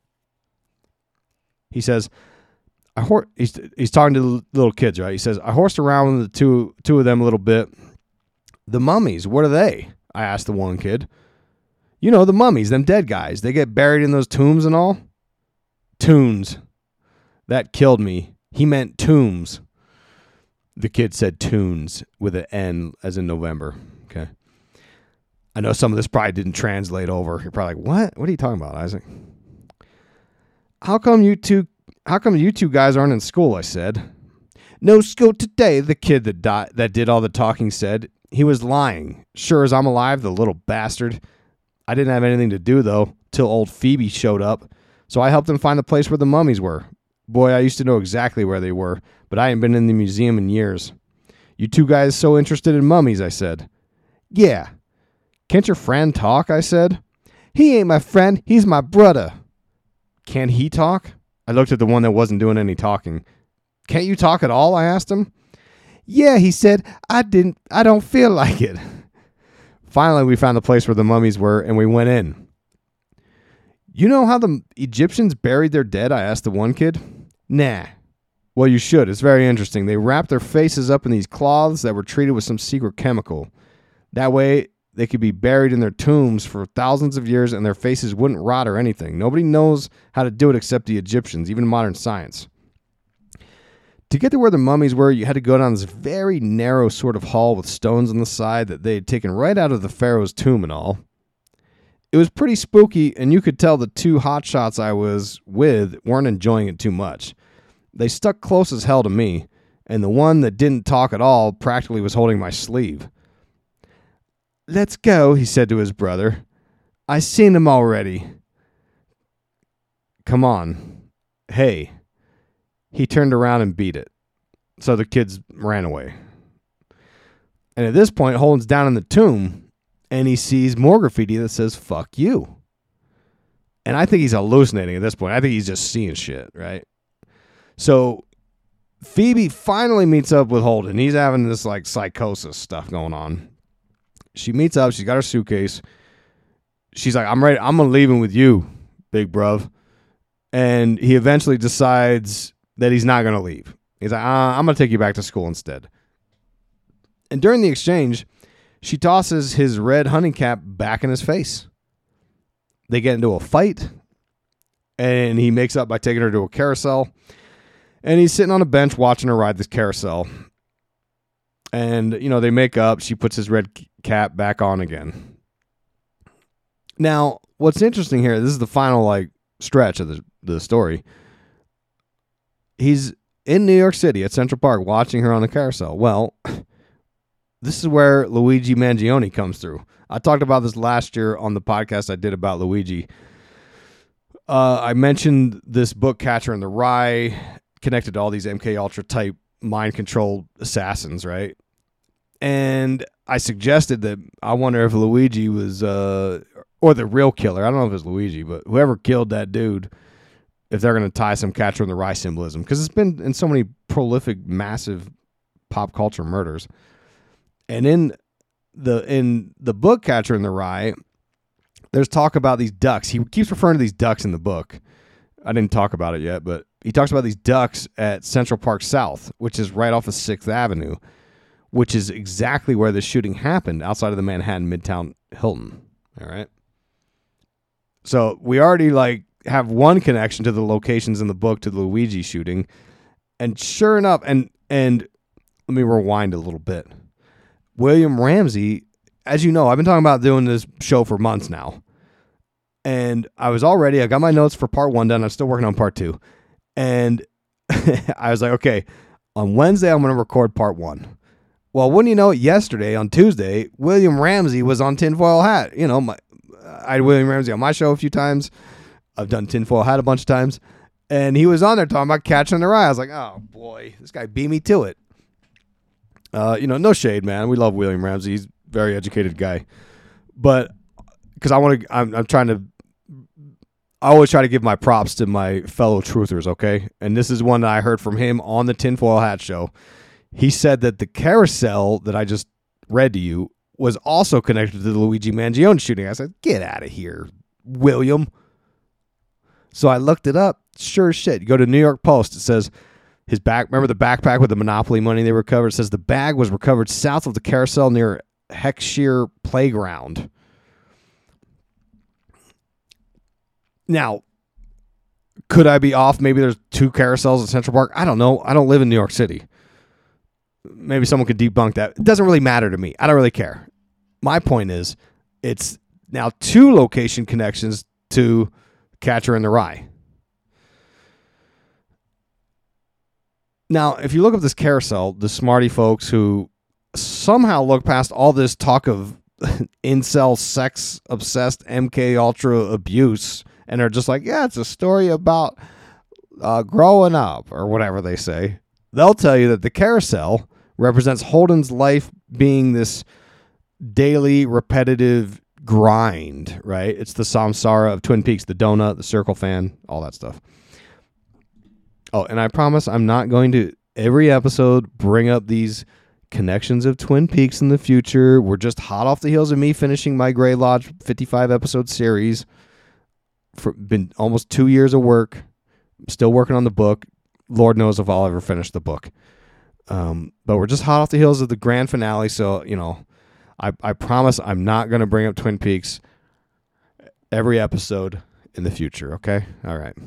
He says, I hor- he's, he's talking to the little kids, right? He says, I horsed around with the two, two of them a little bit. The mummies, what are they? I asked the one kid. You know, the mummies, them dead guys. They get buried in those tombs and all. Tombs. That killed me. He meant tombs. The kid said tunes with an N as in November. Okay. I know some of this probably didn't translate over. You're probably like, what? What are you talking about, Isaac? How come you two how come you two guys aren't in school? I said. No school today, the kid that di- that did all the talking said. He was lying. Sure as I'm alive, the little bastard. I didn't have anything to do, though, till old Phoebe showed up. So I helped him find the place where the mummies were. Boy, I used to know exactly where they were, but I ain't been in the museum in years. You two guys so interested in mummies, I said. Yeah. Can't your friend talk, I said. He ain't my friend. He's my brother. Can he talk? I looked at the one that wasn't doing any talking. Can't you talk at all? I asked him. Yeah, he said, I didn't, I don't feel like it. Finally, we found the place where the mummies were, and we went in. You know how the Egyptians buried their dead? I asked the one kid. Nah. Well, you should. It's very interesting. They wrapped their faces up in these cloths that were treated with some secret chemical. That way, they could be buried in their tombs for thousands of years, and their faces wouldn't rot or anything. Nobody knows how to do it except the Egyptians, even modern science. To get to where the mummies were, you had to go down this very narrow sort of hall with stones on the side that they had taken right out of the pharaoh's tomb and all. It was pretty spooky, and you could tell the two hotshots I was with weren't enjoying it too much. They stuck close as hell to me, and the one that didn't talk at all practically was holding my sleeve. Let's go, he said to his brother. I seen him already. Come on. Hey. He turned around and beat it. So the kids ran away. And at this point, Holden's down in the tomb, and he sees more graffiti that says, fuck you. And I think he's hallucinating at this point. I think he's just seeing shit, right? So Phoebe finally meets up with Holden. He's having this like psychosis stuff going on. She meets up. She's got her suitcase. She's like, I'm ready. I'm going to leave him with you, big bruv. And he eventually decides that he's not going to leave. He's like, uh, I'm going to take you back to school instead. And during the exchange, she tosses his red hunting cap back in his face. They get into a fight. And he makes up by taking her to a carousel. And he's sitting on a bench watching her ride this carousel. And, you know, they make up. She puts his red cap back on again. Now, what's interesting here, this is the final, like, stretch of the, the story. He's in New York City at Central Park watching her on the carousel. Well, this is where Luigi Mangione comes through. I talked about this last year on the podcast I did about Luigi. Uh, I mentioned this book, Catcher in the Rye, connected to all these M K Ultra type mind-controlled assassins, right? And I suggested that I wonder if Luigi was, uh, or the real killer, I don't know if it's Luigi, but whoever killed that dude, if they're going to tie some Catcher in the Rye symbolism, because it's been in so many prolific, massive pop culture murders. And in the in the book Catcher in the Rye, there's talk about these ducks. He keeps referring to these ducks in the book. I didn't talk about it yet, but he talks about these ducks at Central Park South, which is right off of sixth Avenue, which is exactly where the shooting happened, outside of the Manhattan Midtown Hilton. All right. So we already like have one connection to the locations in the book to the Luigi shooting. And sure enough, and and let me rewind a little bit. William Ramsey, as you know, I've been talking about doing this show for months now. And I was already, I got my notes for part one done. I'm still working on part two. And I was like, okay, on Wednesday, I'm going to record part one. Well, wouldn't you know it, yesterday, on Tuesday, William Ramsey was on Tinfoil Hat. You know, my, I had William Ramsey on my show a few times. I've done Tinfoil Hat a bunch of times. And he was on there talking about Catcher in the Rye. I was like, oh, boy, this guy beat me to it. Uh, you know, no shade, man. We love William Ramsey. He's a very educated guy. But because I want to, I'm, I'm trying to, I always try to give my props to my fellow truthers, okay? And this is one that I heard from him on the Tinfoil Hat show. He said that the carousel that I just read to you was also connected to the Luigi Mangione shooting. I said, get out of here, William. So I looked it up. Sure as shit. You go to New York Post. It says his back. Remember the backpack with the Monopoly money they recovered? It says the bag was recovered south of the carousel near Heckshear Playground. Now, could I be off? Maybe there's two carousels at Central Park. I don't know. I don't live in New York City. Maybe someone could debunk that. It doesn't really matter to me. I don't really care. My point is, it's now two location connections to Catcher in the Rye. Now, if you look up this carousel, the smarty folks who somehow look past all this talk of incel, sex-obsessed M K Ultra abuse, and are just like, yeah, it's a story about uh, growing up, or whatever they say. They'll tell you that the carousel represents Holden's life being this daily, repetitive grind, right? It's the samsara of Twin Peaks, the donut, the circle fan, all that stuff. Oh, and I promise I'm not going to, every episode, bring up these connections of Twin Peaks in the future. We're just hot off the heels of me finishing my Grey Lodge fifty-five episode series. For been almost two years of work. Still working on the book. Lord knows if I'll ever finish the book. Um, but we're just hot off the heels of the grand finale. So, you know, I, I promise I'm not going to bring up Twin Peaks every episode in the future. Okay. All right.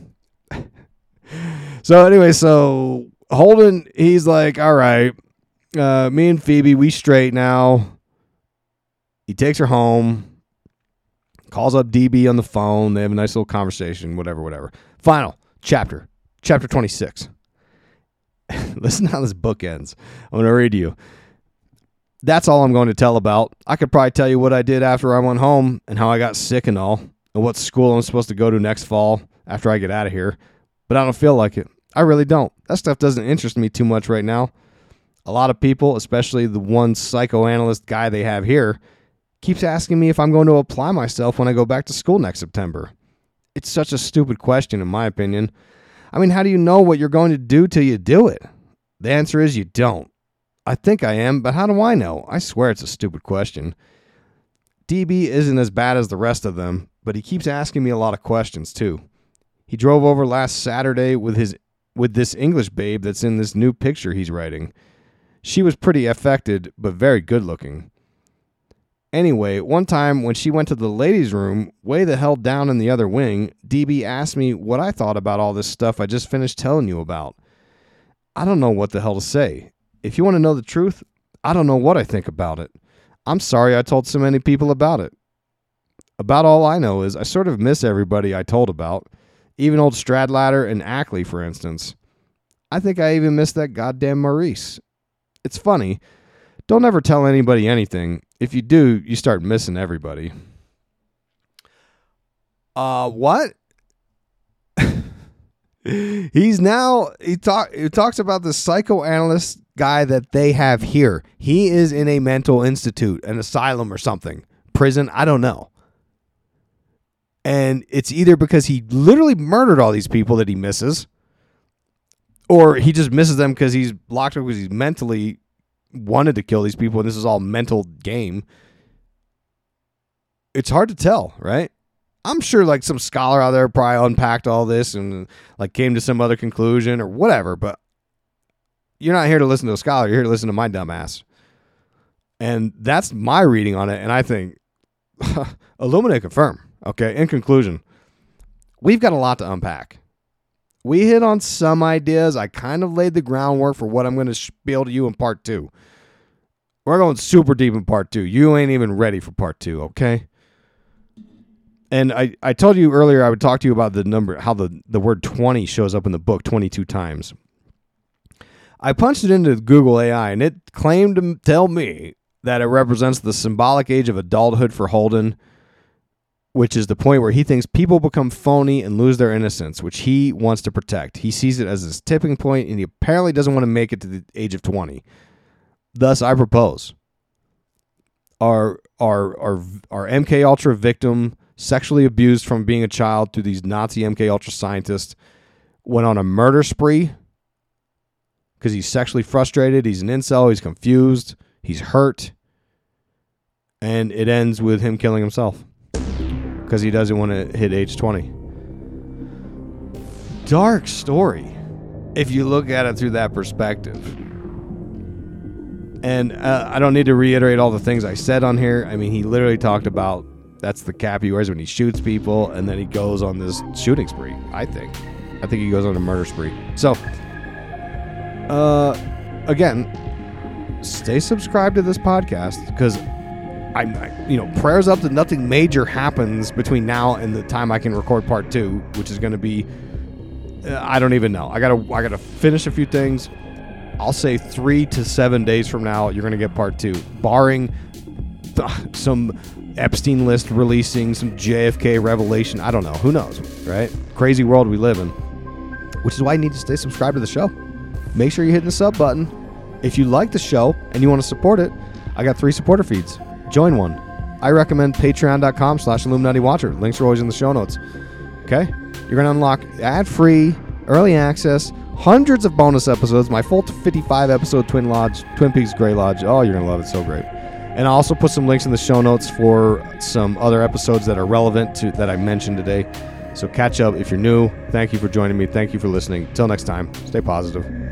So anyway, so Holden, he's like, all right, uh, me and Phoebe, we straight now. He takes her home, calls up D B on the phone. They have a nice little conversation, whatever, whatever. Final chapter, chapter twenty-six. Listen to how this book ends. I'm going to read to you. That's all I'm going to tell about. I could probably tell you what I did after I went home and how I got sick and all, and what school I'm supposed to go to next fall after I get out of here. But I don't feel like it. I really don't. That stuff doesn't interest me too much right now. A lot of people, especially the one psychoanalyst guy they have here, keeps asking me if I'm going to apply myself when I go back to school next September. It's such a stupid question, in my opinion. I mean, how do you know what you're going to do till you do it? The answer is you don't. I think I am, but how do I know? I swear it's a stupid question. D B isn't as bad as the rest of them, but he keeps asking me a lot of questions, too. He drove over last Saturday with his with this English babe that's in this new picture he's writing. She was pretty affected, but very good looking. Anyway, one time when she went to the ladies' room, way the hell down in the other wing, D B asked me what I thought about all this stuff I just finished telling you about. I don't know what the hell to say. If you want to know the truth, I don't know what I think about it. I'm sorry I told so many people about it. About all I know is I sort of miss everybody I told about. Even old Stradlater and Ackley, for instance. I think I even miss that goddamn Maurice. It's funny. Don't ever tell anybody anything. If you do, you start missing everybody. Uh, what? He's now, he, talk, he talks about the psychoanalyst guy that they have here. He is in a mental institute, an asylum or something. Prison, I don't know. And it's either because he literally murdered all these people that he misses, or he just misses them because he's locked up because he's mentally wanted to kill these people, and this is all mental game. It's hard to tell, right? I'm sure like some scholar out there probably unpacked all this and like came to some other conclusion or whatever, but you're not here to listen to a scholar. You're here to listen to my dumb ass. And that's my reading on it, and I think illuminate, confirm. Okay, in conclusion, we've got a lot to unpack. We hit on some ideas. I kind of laid the groundwork for what I'm going to spiel to you in part two. We're going super deep in part two. You ain't even ready for part two, okay? And I, I told you earlier I would talk to you about the number, how the, the word twenty shows up in the book twenty-two times. I punched it into Google A I, and it claimed to tell me that it represents the symbolic age of adulthood for Holden, which is the point where he thinks people become phony and lose their innocence, which he wants to protect. He sees it as this tipping point, and he apparently doesn't want to make it to the age of twenty. Thus, I propose our our our, our M K Ultra victim, sexually abused from being a child through these Nazi M K Ultra scientists, went on a murder spree because he's sexually frustrated, he's an incel, he's confused, he's hurt, and it ends with him killing himself because he doesn't want to hit age twenty. Dark story, if you look at it through that perspective. And uh, I don't need to reiterate all the things I said on here. I mean, he literally talked about that's the cap he wears when he shoots people, and then he goes on this shooting spree, I think. I think he goes on a murder spree. So, uh, again, stay subscribed to this podcast, because I'm, I, you know, prayers up that nothing major happens between now and the time I can record part two, which is going to be, uh, I don't even know. I gotta, I gotta finish a few things. I'll say three to seven days from now, you're going to get part two, barring th- some Epstein list releasing, some J F K revelation. I don't know. Who knows, right? Crazy world we live in, which is why you need to stay subscribed to the show. Make sure you're hitting the sub button. If you like the show and you want to support it, I got three supporter feeds. Join one. I recommend patreon.com slash Illuminati Watcher. Links are always in the show notes. Okay? You're going to unlock ad-free, early access, hundreds of bonus episodes, my full fifty-five episode Twin Lodge, Twin Peaks Grey Lodge. Oh, you're going to love it. So great. And I'll also put some links in the show notes for some other episodes that are relevant to that I mentioned today. So catch up if you're new. Thank you for joining me. Thank you for listening. Till next time, stay positive.